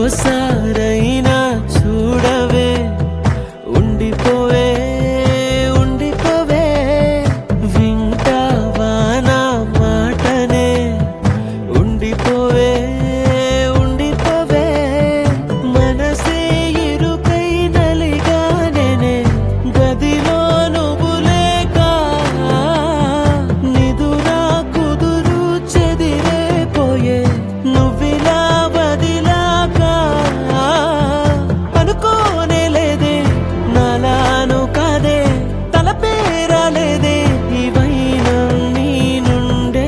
ఓసారైనా చూడవే, ఉండిపోవే ఉండిపోవే, వింటావా నా మాటనే, ఉండిపోవే ఉండిపోవే, మనసే ఇరుకై నలిగానే గదిలో నువ్వు లేక, నిదురా కుదురు చెదిరేపోయే నువ్విలా వదిలాక, అనుకోనే లేదే నాలాను కాదే, తలపేరాలేదే ఈ వైనం నీ నుండే,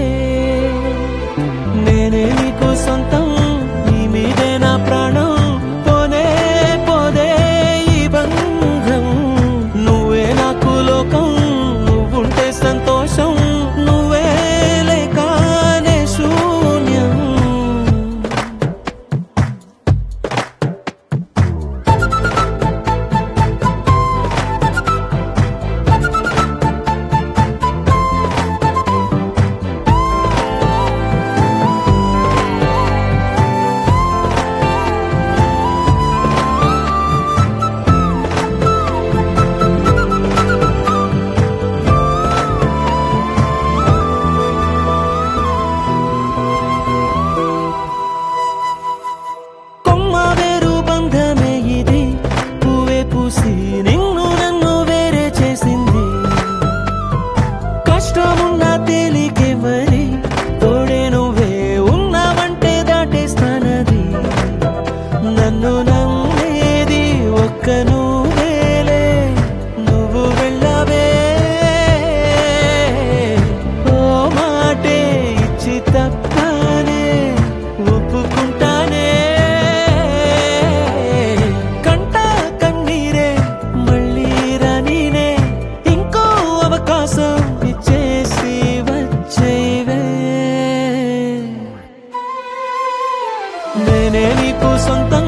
నేనే నీకు సొంతం, నీ మీదే నా ప్రాణం, పోనే పోదే ఈ బంధం, నువ్వే నాకు లోకం, నువ్వుంటే సంతోషం, నువ్వే లేకనే శూన్యం. కొమ్మ వేరు బంధమే ఇది, పువ్వే పూసి నిన్ను నన్ను వేరే చేసింది, కష్టమున్నా తేలికే మరి, తోడే నువ్వే ఉన్నావంటే దాటేస్తానది, నన్ను నమ్మేది ఒక్క నువ్వేలే, నువ్వు వెళ్ళవే ఓ మాటే ఇచ్చి తప్పనే ఒప్పుకుంటానే, కంట కన్నీరే మళ్ళీ రానీనే, ఇంకో అవకాశం ఇచ్చేసి వచ్చేవే, నేనే నీకు సొంతం,